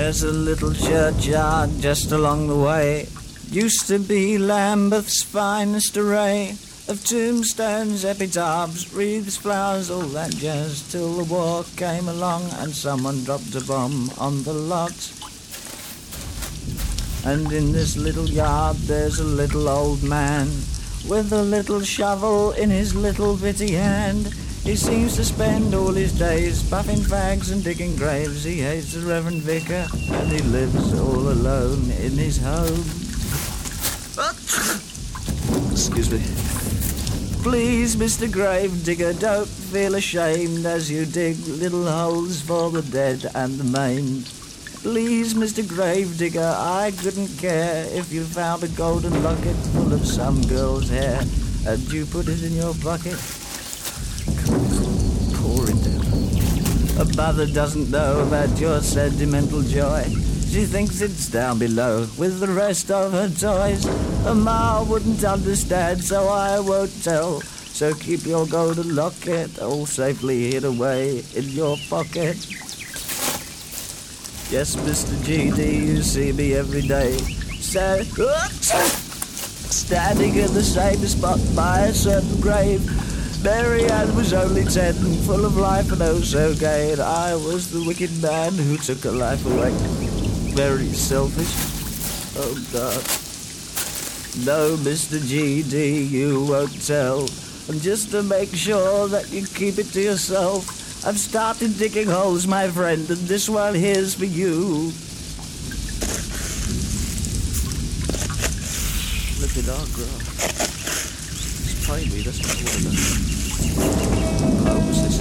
There's a little churchyard just along the way. Used to be Lambeth's finest array of tombstones, epitaphs, wreaths, flowers, all that jazz, till the war came along and someone dropped a bomb on the lot. And in this little yard there's a little old man with a little shovel in his little bitty hand. He seems to spend all his days puffing fags and digging graves. He hates the Reverend Vicar and he lives all alone in his home. Excuse me. Please, Mr. Gravedigger, don't feel ashamed as you dig little holes for the dead and the maimed. Please, Mr. Gravedigger, I couldn't care if you found a golden locket full of some girl's hair and you put it in your bucket. Pour it down. A mother doesn't know about your sentimental joy. She thinks it's down below with the rest of her toys. A ma wouldn't understand, so I won't tell. So keep your golden locket all safely hid away in your pocket. Yes, Mr. GD, you see me every day. Standing in the same spot by a certain grave. Mary Ann was only 10, full of life and oh so gay, and I was the wicked man who took her life away. Very selfish. Oh, God. No, Mr. GD, you won't tell. And just to make sure that you keep it to yourself, I've started digging holes, my friend, and this one here's for you. Look at our grass. It's primary, that's not what it is. Oh, what's this?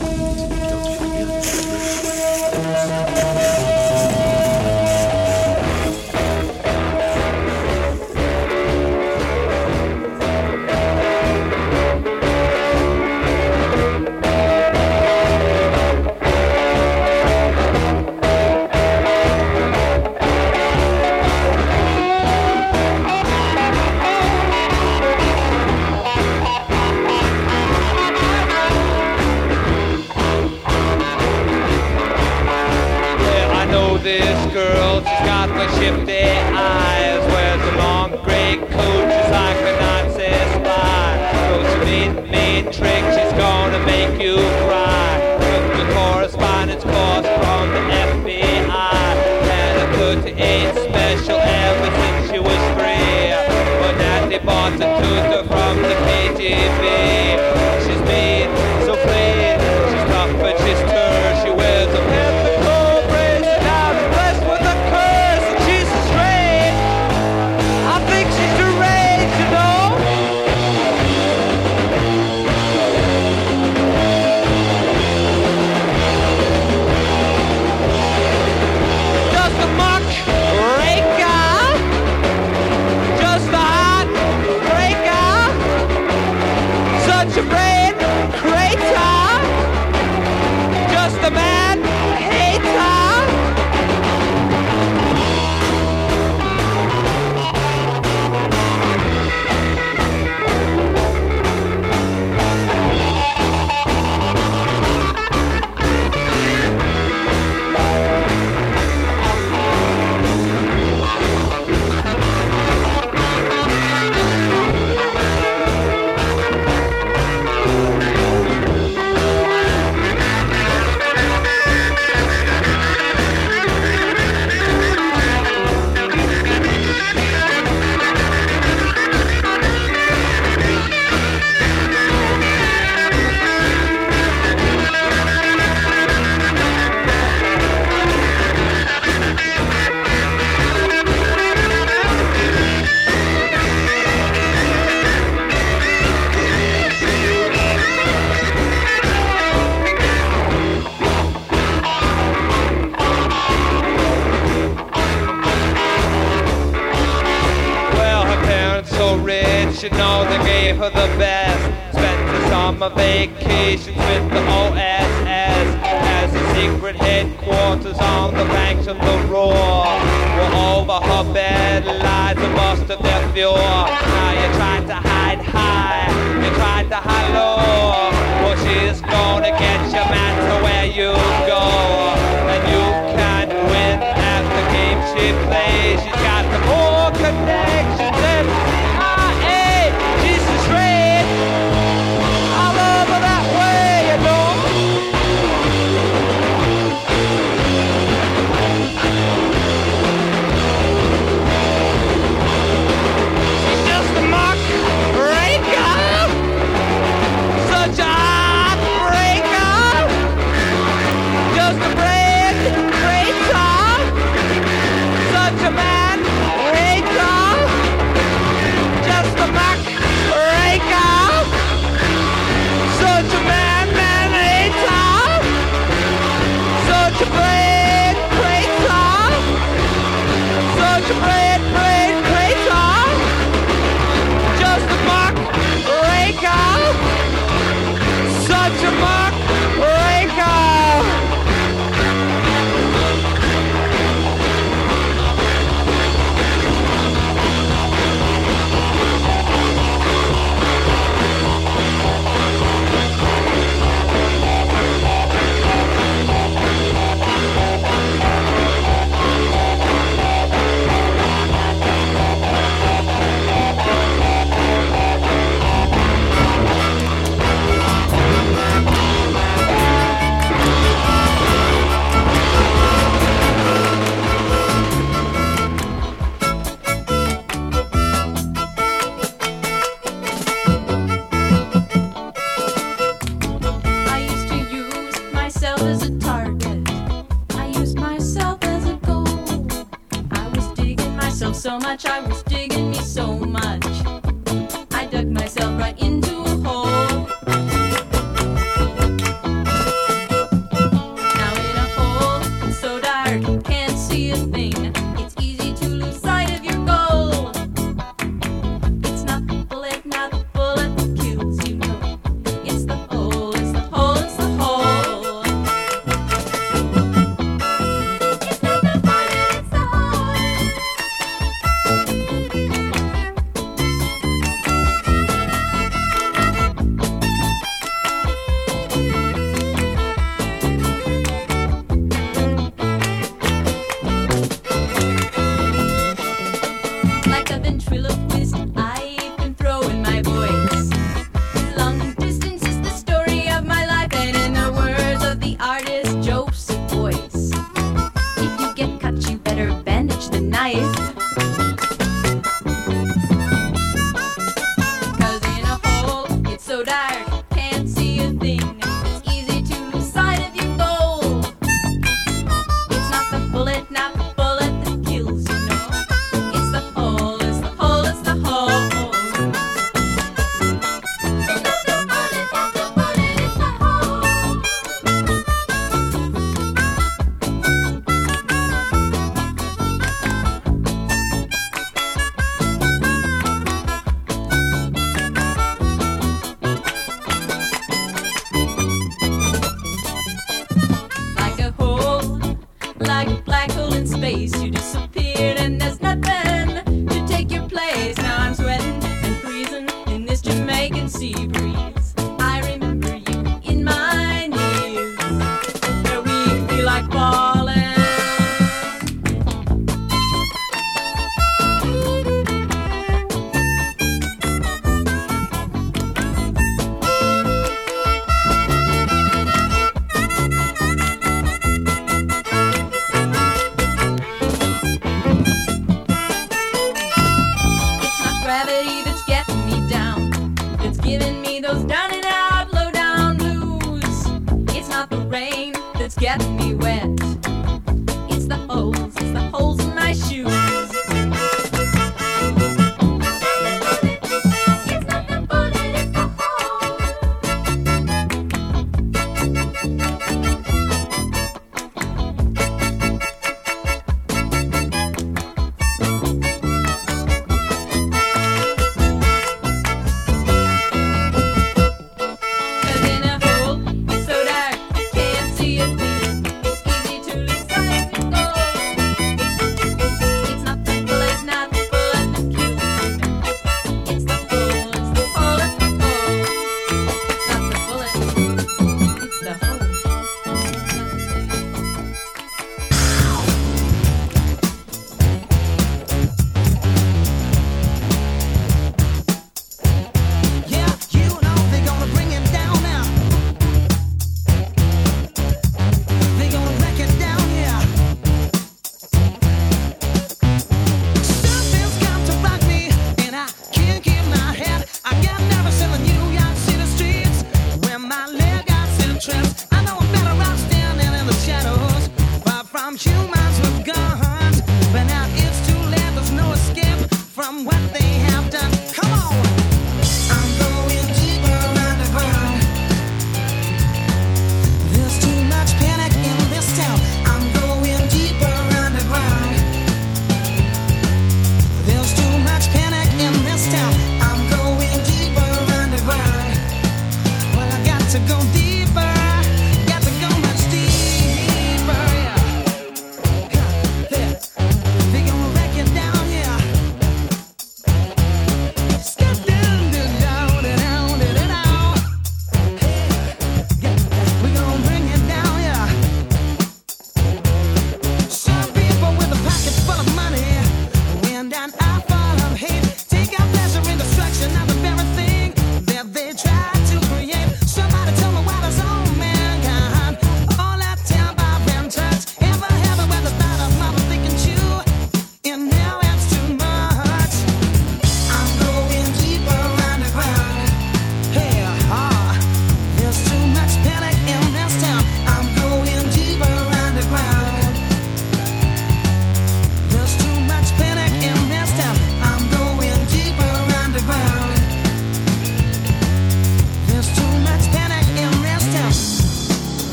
Shifty eyes, wears a long grey coat just like a Nazi spy. Knows a mean trick, she's gonna make you cry. Took the correspondence course from the FBI, and I put to 8 special ever since she was free. But now they bought the tutor from the KGB. She's mean, so clean, she's tough but she's terse. She wears a pentacle bracelet, now she's blessed with a curse. I think she's deranged, you know. Just a muck raker, just a hot breaker, such a brain crater, just a mad hater. You know they gave her the best. Spent the summer vacations with the OSS as a secret headquarters on the banks of the Ruhr. Well, over her bed lies the bust of their fuel. Now you're trying to hide high, you're trying to hide low. Well, she's gonna get you, matter where you go, and you can't win. much, I was digging me so much. I dug myself right into a hole. Now in a hole, it's so dark, can't see a thing. It's easy to lose sight of your goal. It's not the bullet, not the bullet that kills you, no. It's the hole, it's the hole, it's the hole. It's not the bullet, it's the hole. Like a ventriloquist, I've been throwing my voice. Long distance is the story of my life, and in the words of the artist Joseph Boyce, if you get cut, you better bandage the knife. 'Cause in a hole, it's so dark, can't see a thing. It's easy to lose sight of your goal. It's not the bullet, not the bullet that kills you, no. It's the hole, it's the hole, it's the hole. It's not the bullet, it's the bullet, it's the hole. Like a hole, like a black hole in space, you disappeared and there's nothing to take your place. Now I'm sweating and freezing in this Jamaican sea breeze. I remember you in my knees, where we feel like falling. It's not gravity that's getting me down, it's giving me those down and out, low down blues. It's not the rain that's getting me wet, it's the holes in my shoes. It's not the bullet, it's the hole.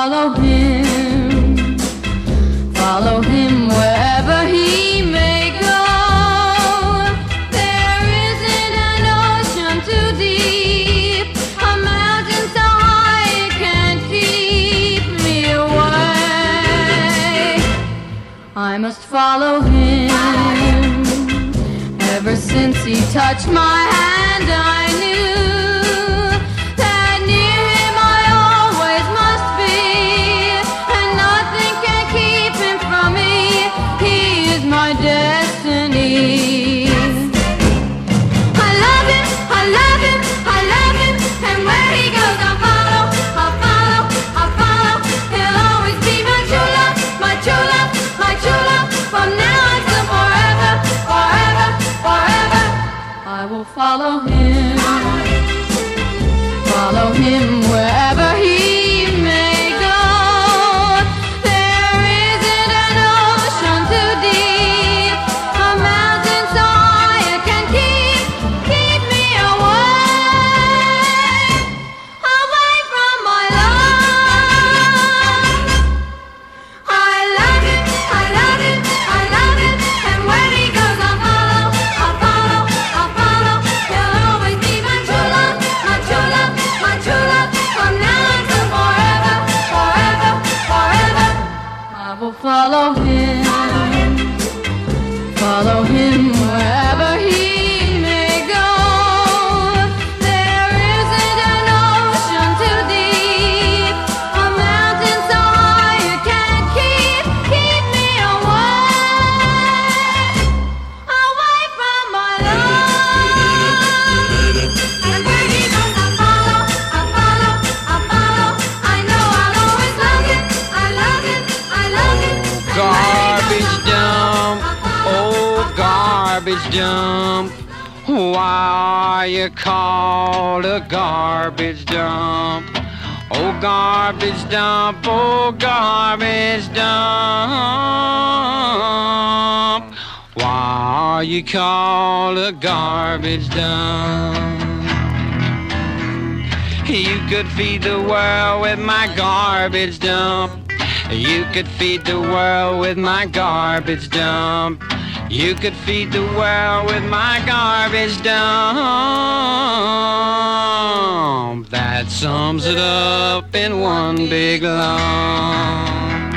follow him, follow him wherever he may go. There isn't an ocean too deep, a mountain so high it can't keep me away. I must follow him. Ever since he touched my hand, I knew that near him I always must be, and nothing can keep him from me. He is my destiny. I love him, I love him, I love him, and where he goes I'll follow, I'll follow, I'll follow. He'll always be my true love, my true love, my true love, from now until forever, forever, forever. I will follow him, follow him wherever he may go. There isn't an ocean too deep, a mountain so high it can keep me away, away from my love. I love him, I love him, I love him, and where he goes I'll follow, I'll follow, I'll follow. He'll always be my true love, my true love, my true love, from now until forever, forever, forever. I will follow him, follow him wherever he may go. There isn't an ocean too deep, a mountain so high it can't keep me away, away from my love. And where he goes I'll follow, I'll follow, I'll follow. I know I'll always love him, I love him, I love him. And where he goes Garbage dump, oh garbage dump. Why you called a garbage dump? Oh garbage dump, oh garbage dump. Why you called a garbage dump? You could feed the world with my garbage dump. You could feed the world with my garbage dump. You could feed the world with my garbage dump. That sums it up in one big lump.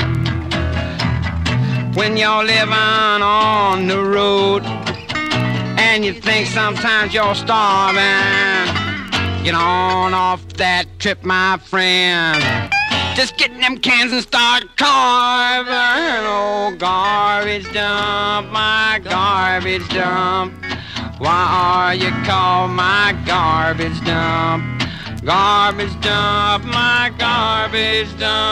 When you're living on the road and you think sometimes you're starving, get on off that trip, my friend. Just get them cans and start carving. Oh, garbage dump, my garbage dump. Why are you called my garbage dump? Garbage dump, my garbage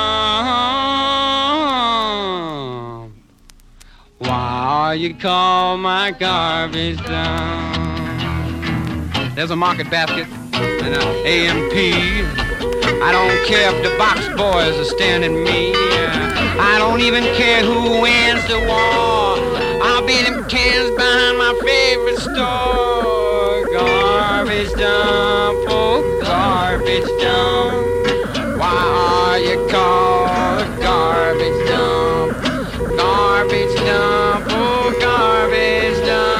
dump. Why are you called my garbage dump? There's a market basket and an AMP. I don't care if the box boys are standing me. I don't even care who wins the war. I'll be them cans behind my favorite store. Garbage dump, oh garbage dump. Why are you called a garbage dump? Garbage dump, oh garbage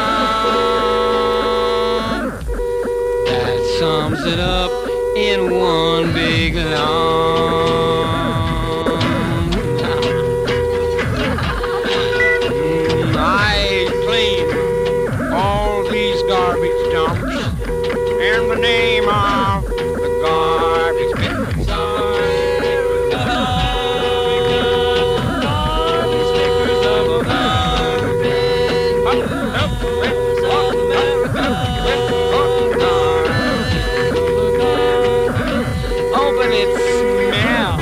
dump. That sums it up in one big lump. I clean all these garbage dumps in the name of the garbage bin. Stickers of the garbage Open it, smell.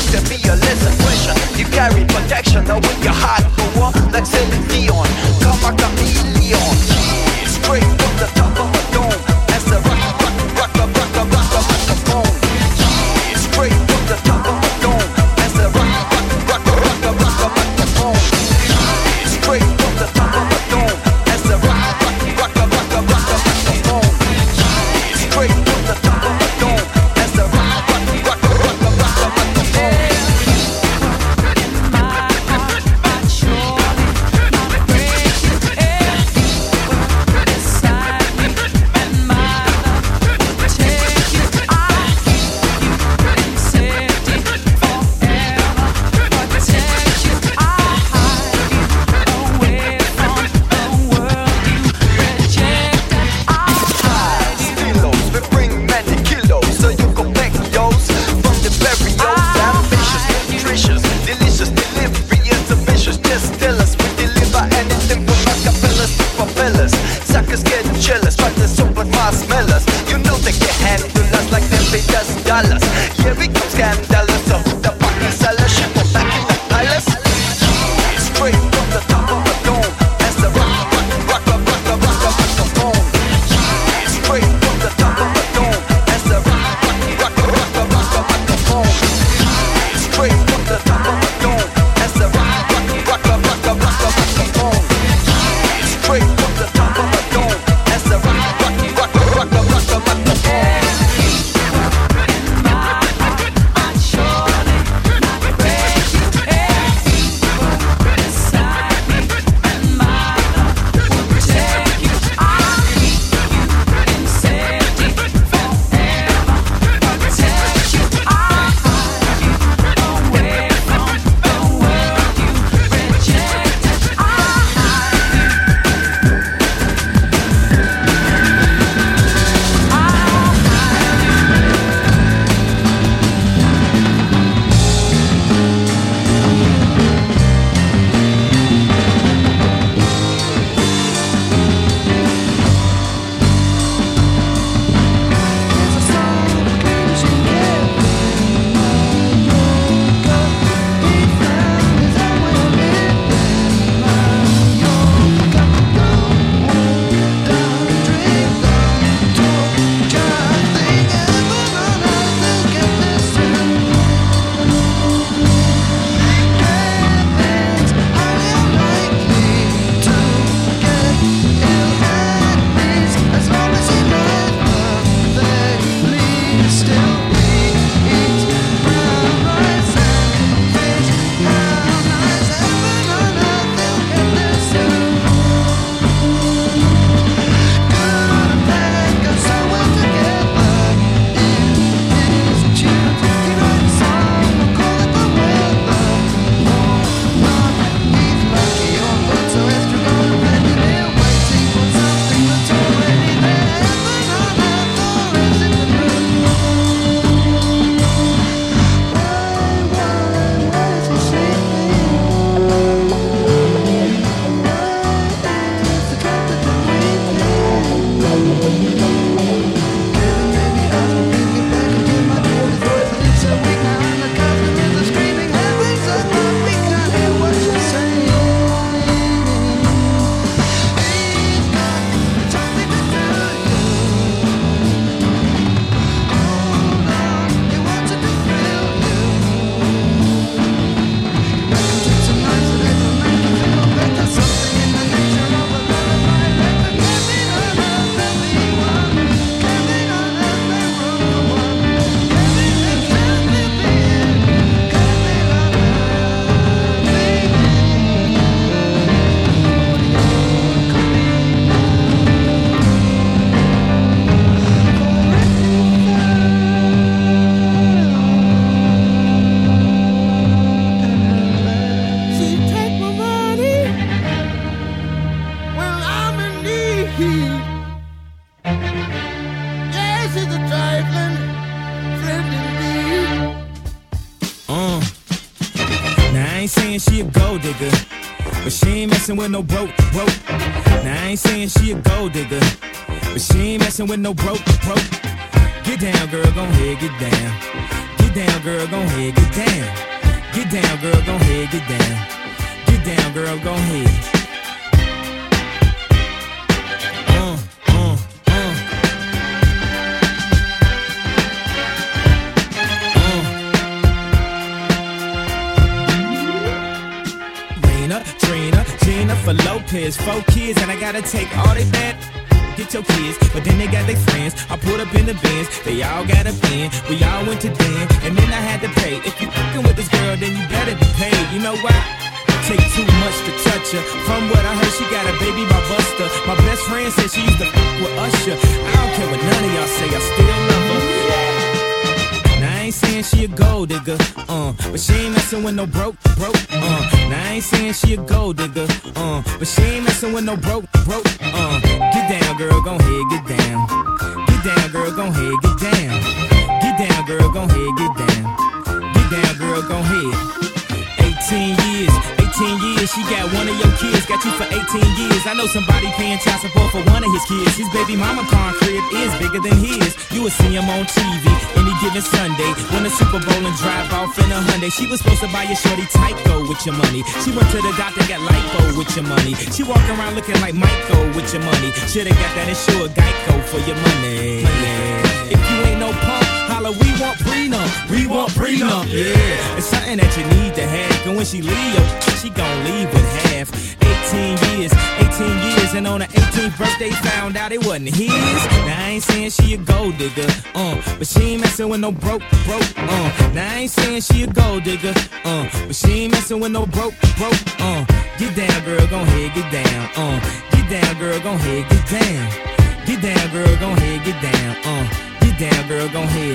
let there be a lesson question. You carry protection, now with your heart for war, like Celine Dion. Come a chameleon, straight from the top of a dome. As the rock the microphone. Straight from the top of a dome. As the rock the microphone. Straight from the top of a dome. As the rock the microphone. Straight from the top of a dome. As the rock the microphone. Suckers getting jealous, but they're so but marshmallows. You know they can handle us like them pay $1,000. Here we come scandalous, so who the fuck is seller? Shit from back in the palace. Straight from the top of a dome. As the rock the microphone. Straight from the top of a dome. As the rock the microphone. Straight from the top of a dome. As the rock the microphone. Straight from the top of a dome. As the rock the microphone. but she ain't messing with no broke. Now I ain't saying she a gold digger, but she ain't messing with no broke. Get down, girl, gon' ahead, get down. Get Get down, girl, gon' head, get down. Get down, girl, gon' head, get down. Get down, girl, gon' head. Trina, Jennifer Lopez, 4 kids, and I gotta take all they bad. Get your kids, but then they got their friends. I put up in the bins, they all got a bin. We all went to den, and then I had to pay. If you fucking with this girl, then you better be paid. You know why? Take too much to touch her. From what I heard, she got a baby by Buster. My best friend said she used to fuck with Usher. I don't care what none of y'all say, I still love her. I ain't saying she a gold digger, but she ain't messing with no broke. Now I ain't saying she a gold digger, but she ain't messing with no broke. Get down, girl, gon' head, get down. Get down, girl, gon' head, get down. Get down, girl, gon' head, get down. Get down, girl, gon' head. 18 years, she got one of your kids, got you for 18 years. I know somebody paying child support for one of his kids. His baby mama car crib is bigger than his. You will see him on TV any given Sunday. Win the Super Bowl and drive off in a Hyundai. She was supposed to buy your shorty Tyco with your money. She went to the doctor, got lipo with your money. She walk around looking like Michael with your money. Shoulda got that insured Geico for your money. If you ain't no punk, holla, we want prenup. We want prenup, yeah. It's something that you need to have. And when she leave, she gon' leave with half. 18 years, and on her 18th birthday found out it wasn't his. Now I ain't saying she a gold digger, but she ain't messing with no broke. Now I ain't saying she a gold digger, but she ain't messing with no broke. Get down, girl, gon' head, get down. Get down, girl, gon' head, get down. Get down, girl, gon' head, get down. Get down, girl, gon' head.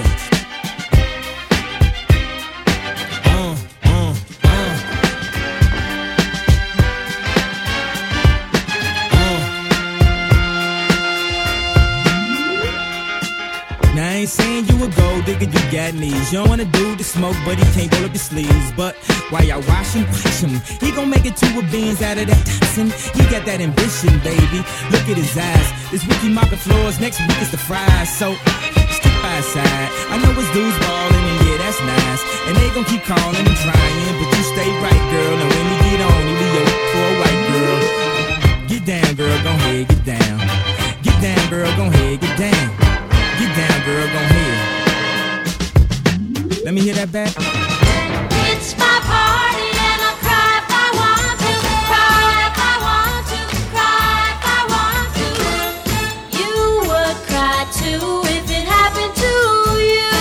Now I ain't saying you a gold digger, you got knees. You don't wanna do the smoke, but he can't roll up his sleeves. But while y'all watch him, he gon' make it to a beans out of that Datsun. He got that ambition, baby. Look at his eyes. This week he mopping floors, next week it's the fries. So stick by his side. I know his dudes ballin', and yeah, that's nice. And they gon' keep calling and trying, but you stay right, girl. And when he get on, he be your for a white girl. Get down, girl, gon' head, get down. Get down, girl, gon' head, get down. Get down, girl, gon' head. Let me hear that back. It's my party and I'll cry if I want to. Cry if I want to. Cry if I want to. You would cry too if it happened to you.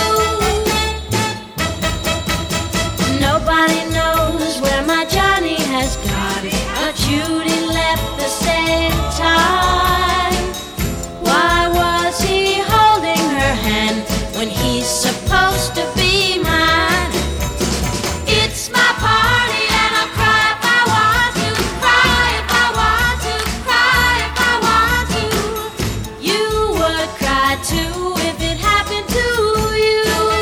Nobody knows where my Johnny has gone, but Judy left the same time. Why was he holding her hand when he's supposed to be mine? It's my party and I'll cry if I want to. Cry if I want to. Cry if I want to. You would cry too if it happened to you.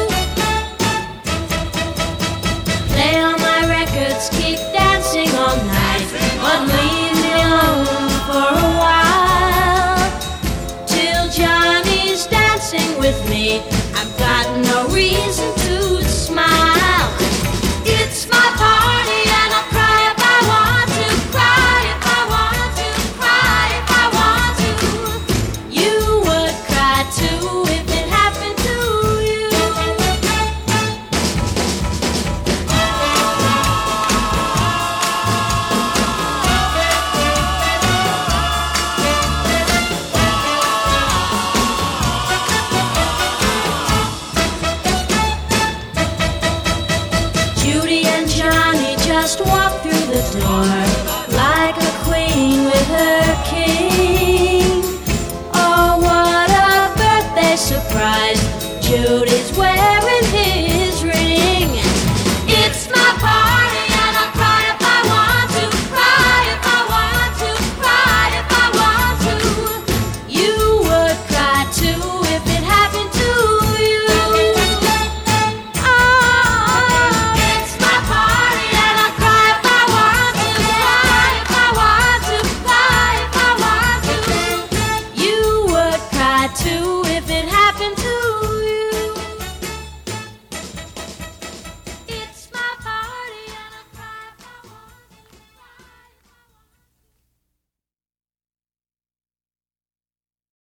Play all my records, keep dancing all night, but leave me alone for a while. Till Johnny's dancing with me, I've got no reason to smile. It's my party and I'll cry if I want to. Cry if I want to. Cry if I want to. You would cry too if it happened to you. Judy and Johnny just walked through the door like a queen with her king. Oh, what a birthday surprise. Judy